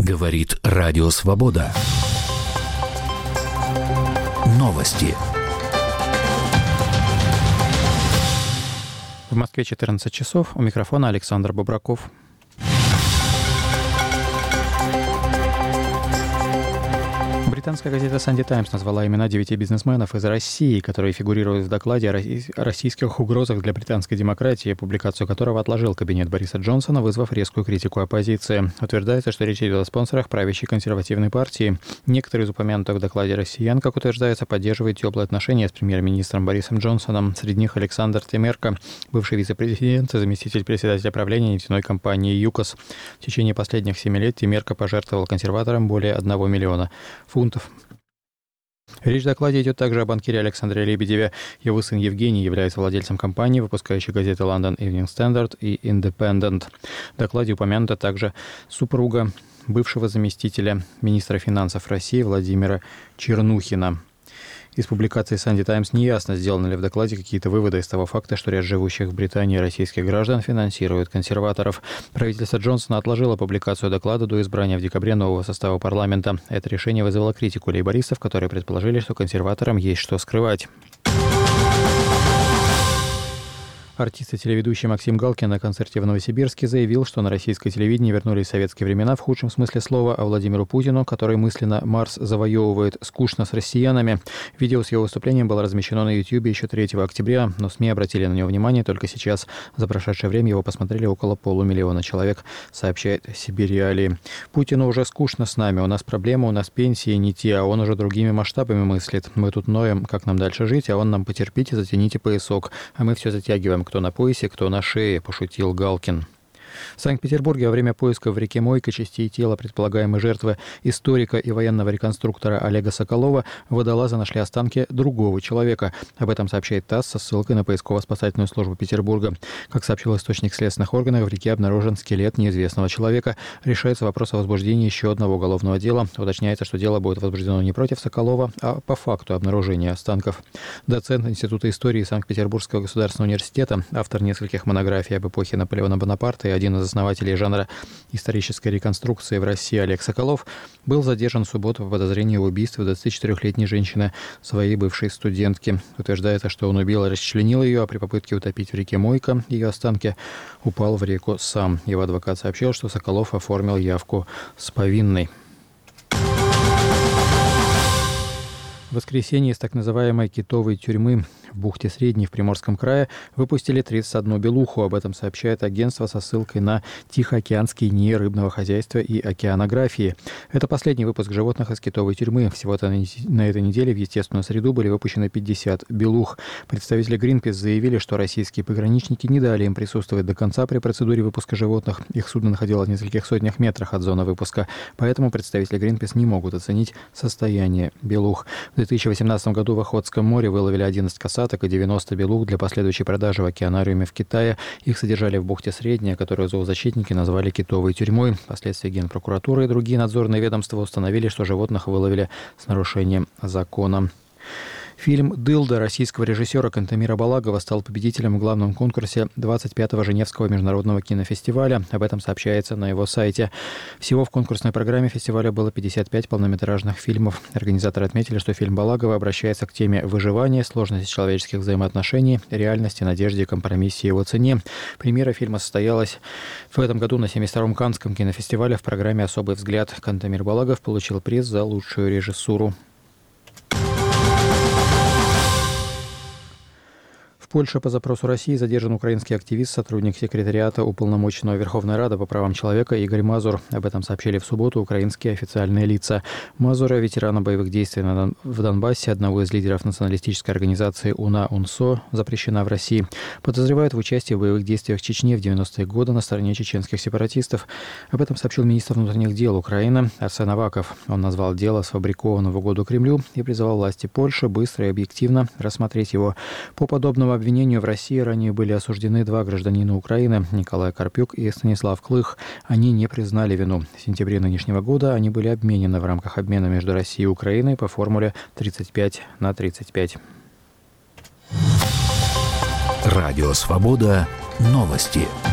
Говорит Радио Свобода. Новости. В Москве 14 часов. У микрофона Александр Бобраков. Британская газета Sunday Times назвала имена 9 бизнесменов из России, которые фигурируют в докладе о российских угрозах для британской демократии, публикацию которого отложил кабинет Бориса Джонсона, вызвав резкую критику оппозиции. Утверждается, что речь идет о спонсорах правящей консервативной партии. Некоторые из упомянутых в докладе россиян, как утверждается, поддерживают теплые отношения с премьер-министром Борисом Джонсоном. Среди них Александр Темерко, бывший вице-президент и заместитель председателя правления нефтяной компании ЮКОС. В течение последних 7 лет Темерко пожертвовал консерваторам более 1 миллиона фунтов. Речь в докладе идет также о банкире Александре Лебедеве. Его сын Евгений является владельцем компании, выпускающей газеты London Evening Standard и Independent. В докладе упомянута также супруга бывшего заместителя министра финансов России Владимира Чернухина. Из публикации Sunday Times неясно, сделаны ли в докладе какие-то выводы из того факта, что ряд живущих в Британии российских граждан финансирует консерваторов. Правительство Джонсона отложило публикацию доклада до избрания в декабре нового состава парламента. Это решение вызвало критику лейбористов, которые предположили, что консерваторам есть что скрывать. Артист и телеведущий Максим Галкин на концерте в Новосибирске заявил, что на российское телевидение вернулись советские времена в худшем смысле слова, а Владимиру Путину, который мысленно Марс завоевывает, скучно с россиянами. Видео с его выступлением было размещено на YouTube еще 3 октября, но СМИ обратили на него внимание только сейчас. За прошедшее время его посмотрели около 500 000 человек, сообщает Сибириалии. Путину уже скучно с нами, у нас проблемы, у нас пенсии не те, а он уже другими масштабами мыслит. Мы тут ноем, как нам дальше жить, а он нам: потерпите, затяните поясок, а мы все затягиваем. Кто на поясе, кто на шее, пошутил Галкин. В Санкт-Петербурге во время поиска в реке Мойка частей тела предполагаемой жертвы историка и военного реконструктора Олега Соколова водолазы нашли останки другого человека. Об этом сообщает ТАСС со ссылкой на поисково-спасательную службу Петербурга. Как сообщил источник следственных органов, в реке обнаружен скелет неизвестного человека. Решается вопрос о возбуждении еще одного уголовного дела. Уточняется, что дело будет возбуждено не против Соколова, а по факту обнаружения останков. Доцент Института истории Санкт-Петербургского государственного университета, автор нескольких монографий об эпохе Наполеона Бонапарта и один из основателей жанра исторической реконструкции в России Олег Соколов, был задержан в субботу по подозрению в убийстве 24-летней женщины, своей бывшей студентки. Утверждается, что он убил и расчленил ее, а при попытке утопить в реке Мойка ее останки упал в реку сам. Его адвокат сообщил, что Соколов оформил явку с повинной. В воскресенье из так называемой китовой тюрьмы в бухте Средней в Приморском крае выпустили 31 белуху. Об этом сообщает агентство со ссылкой на Тихоокеанский НИИ рыбного хозяйства и океанографии. Это последний выпуск животных из китовой тюрьмы. Всего-то на этой неделе в естественную среду были выпущены 50 белух. Представители Greenpeace заявили, что российские пограничники не дали им присутствовать до конца при процедуре выпуска животных. Их судно находилось в нескольких сотнях метрах от зоны выпуска, поэтому представители Greenpeace не могут оценить состояние белух. В 2018 году в Охотском море выловили 11 касаток и 90 белух для последующей продажи в океанариуме в Китае. Их содержали в бухте Средняя, которую зоозащитники назвали китовой тюрьмой. Впоследствии Генпрокуратура и другие надзорные ведомства установили, что животных выловили с нарушением закона. Фильм «Дылда» российского режиссера Кантемира Балагова стал победителем в главном конкурсе 25-го Женевского международного кинофестиваля. Об этом сообщается на его сайте. Всего в конкурсной программе фестиваля было 55 полнометражных фильмов. Организаторы отметили, что фильм Балагова обращается к теме выживания, сложности человеческих взаимоотношений, реальности, надежде и компромиссе его цене. Премьера фильма состоялась в этом году на 72-м Каннском кинофестивале. В программе «Особый взгляд» Кантемир Балагов получил приз за лучшую режиссуру. В Польше по запросу России задержан украинский активист, сотрудник секретариата Уполномоченного Верховной Рады по правам человека Игорь Мазур. Об этом сообщили в субботу украинские официальные лица. Мазура, ветерана боевых действий в Донбассе, одного из лидеров националистической организации УНА-УНСО, запрещена в России. Подозревают в участии в боевых действиях в Чечне в 90-е годы на стороне чеченских сепаратистов. Об этом сообщил министр внутренних дел Украины Арсен Аваков. Он назвал дело сфабрикованным в угоду Кремлю и призывал власти Польши быстро и объективно рассмотреть его. По подобному обвинению в России ранее были осуждены 2 гражданина Украины – Николай Карпюк и Станислав Клых. Они не признали вину. В сентябре нынешнего года они были обменены в рамках обмена между Россией и Украиной по формуле 35/35. Радио «Свобода». Новости.